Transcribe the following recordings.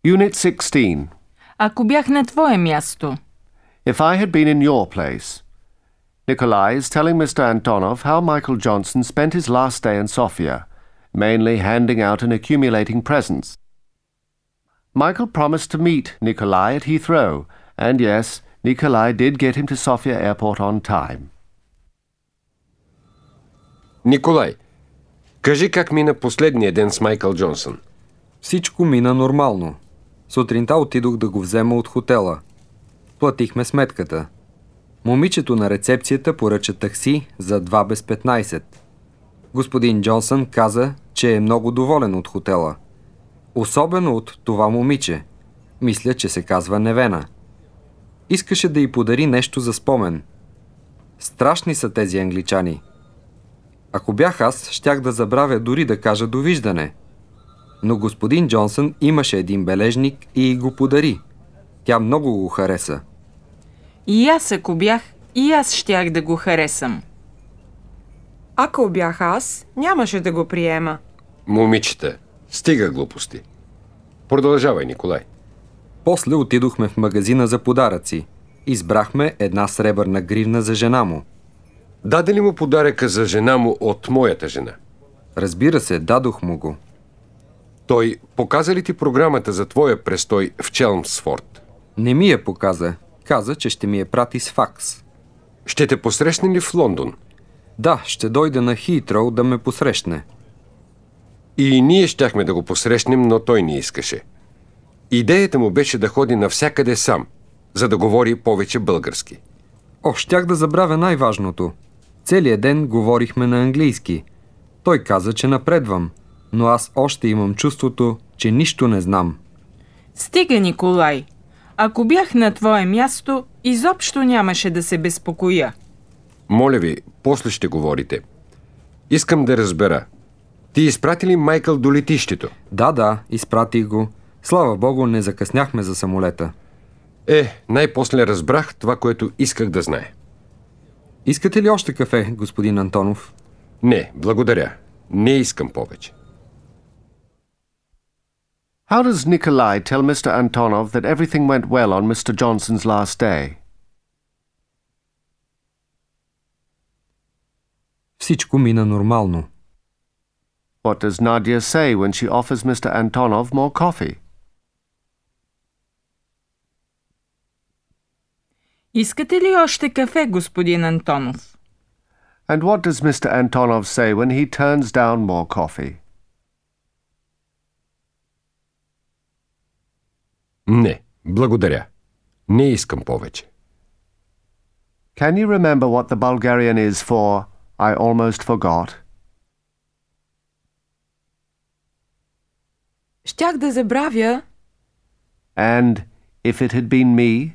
Unit 16. Ако бях на твое място. If I had been in your place. Nikolai is telling Mr. Antonov how Michael Johnson spent his last day in Sofia, mainly handing out and accumulating presents. Michael promised to meet Nikolai at Heathrow, and yes, Nikolai did get him to Sofia Airport on time. Николай, кажи как мина последния ден с Майкъл Джонсън. Всичко мина нормално. Сутринта отидох да го взема от хотела. Платихме сметката. Момичето на рецепцията поръча такси за 2 без 15. Господин Джонсън каза, че е много доволен от хотела. Особено от това момиче. Мисля, че се казва Невена. Искаше да й подари нещо за спомен. Страшни са тези англичани. Ако бях аз, щях да забравя дори да кажа довиждане. Но господин Джонсън имаше един бележник и го подари. Тя много го хареса. И аз, ако бях, и аз щях да го харесам. Ако бях аз, нямаше да го приема. Момичета, стига глупости. Продължавай, Николай. После отидохме в магазина за подаръци. Избрахме една сребърна гривна за жена му. Даде ли му подаръка за жена му от моята жена? Разбира се, дадох му го. Той показа ли ти програмата за твоя престой в Челмсфорд? Не ми я показа. Каза, че ще ми я прати с факс. Ще те посрещне ли в Лондон? Да, ще дойде на Хитроу да ме посрещне. И ние щяхме да го посрещнем, но той не искаше. Идеята му беше да ходи навсякъде сам, за да говори повече български. Щях да забравя най-важното. Целият ден говорихме на английски. Той каза, че напредвам, но аз още имам чувството, че нищо не знам. Стига, Николай. Ако бях на твое място, изобщо нямаше да се безпокоя. Моля ви, после ще говорите. Искам да разбера. Ти изпрати ли Майкъл до летището? Да, изпратих го. Слава Богу, не закъсняхме за самолета. Най-после разбрах това, което исках да знае. Искате ли още кафе, господин Антонов? Не, благодаря. Не искам повече. How does Nikolai tell Mr. Antonov that everything went well on Mr. Johnson's last day? Всичко мина нормално. What does Nadia say when she offers Mr. Antonov more coffee? Искате ли още кафе, господин Антонов? And what does Mr. Antonov say when he turns down more coffee? Не, благодаря. Не искам повече. Can you remember what the Bulgarian is for I almost forgot? Щях да забравя. And if it had been me?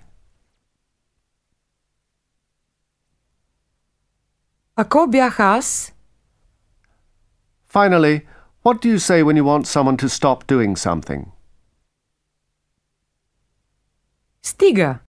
Ако бях аз. Finally, what do you say when you want someone to stop doing something? Стига.